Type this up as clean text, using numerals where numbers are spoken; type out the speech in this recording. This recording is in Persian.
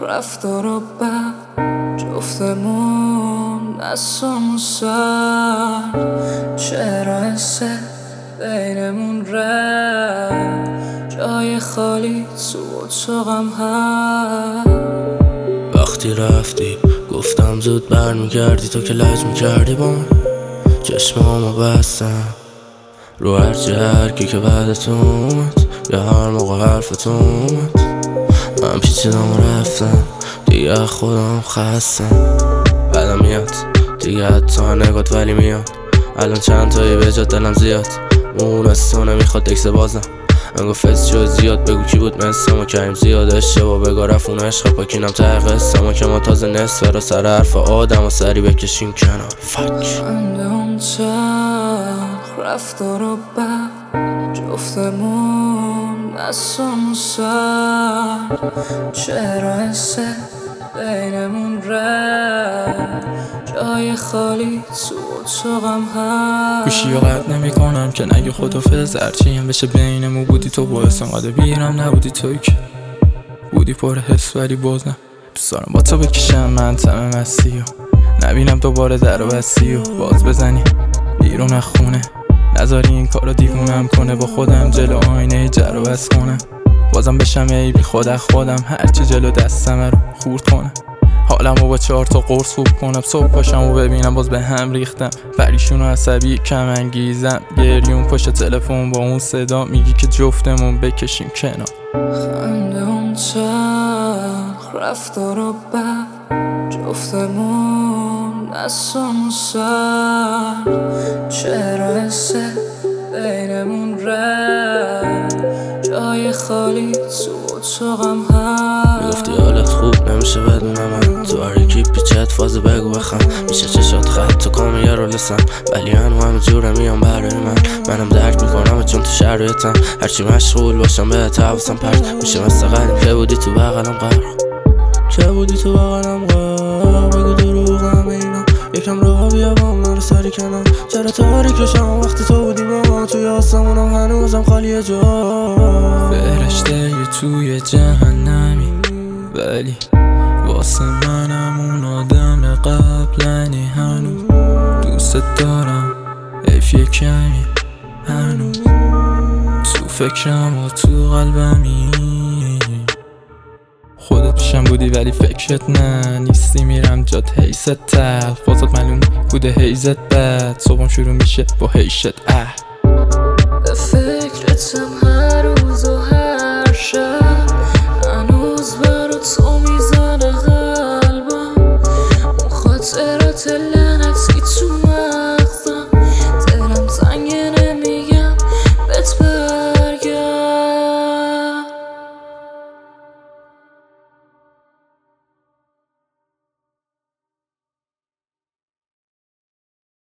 رفتار و بد جفتمون دستامون سر چرا حسه بینمون رفت جای خالی تو اتاقم هست. وقتی رفتی گفتم زود برمیگردی تو که لج میکردی با من، چشمامو بستم رو هرکی که بعدت اومد یا هر موقع حرفت اومد. من پیچیدم و رفتم دیگه خودم خستم. بعدم میاد دیگه حتی نگات ولی میاد الان چند تایی به جات دلم زیاد. اون از تو نمیخواد اکس بازم من گفت شد زیاد بگو کی بود مثل ما کریم زیاد اشتباه بگا رفت اون عشق پاکینم ته قصه ما که ما تازه نصفه رو سر حرف آدم و سری بکشیم کنار. فک اون تلخ رفتار و بد جفتمون دستامون سر چرا حسه بینمون رفت جای خالی تو اتاقم هست. گوشی رو قطع نمی کنم که نگه خدافظ هرچی هم بشه بینمون بودی تو باعث انقدر بیرم نبودی توی که بودی پر حس ولی بازم دوست دارم با تو بکشم من تمام مستی و نبینم دوباره در و بستی و باز بزنی بیرون از خونه نذاری این کارو دیوونم کنه با خودم جلو آینه جر و بس کنم بازم بشم ای بی خودم هرچی جلو دستم رو خورد کنم حالمو با 4 تا قرص خوب کنم صبح پاشم و ببینم باز به هم ریختم پریشون و عصبی کم انگیزم گریون پشت تلفن با اون صدا میگی که جفتمون بکشیم کنار. خنده اون تلخ رفتار و بد جفتمون دستامون سر چرا حسه بینمون رفت جای خالی تو اتاقم هست. میگفتی حالت خوب نمیشه بدون من تو هرکی پیچت فاز بگو بخم میشه چشات خط تو کامیه رو لسن ولی همه جوره میام برای منم درک میکنم چون تو شرایطم هرچی مشغول باشم به حواسم پرت میشه مثل قدیم که بودی تو بغلم غرق بگو دروغم اینا یکم راه بیا با من رو سری کنم چرا تاریکشم وقتی تو بودی ما توی آسمونم هنوزم خالیه جا فرشته یه توی جهنمی ولی واسه منم اون آدم قبلنی هنوز دوست دارم حیف یه کمی هنوز تو فکرم و تو قلبمی خودت پیشم بودی ولی فکرت نه نیستی میرم جات حیثت تلخ بازات معلوم بوده حیزت بد صبحم شروع میشه با حیشت به فکرتم هر روز و هر شب هنوز برا تو میزنه قلبم اون خاطرات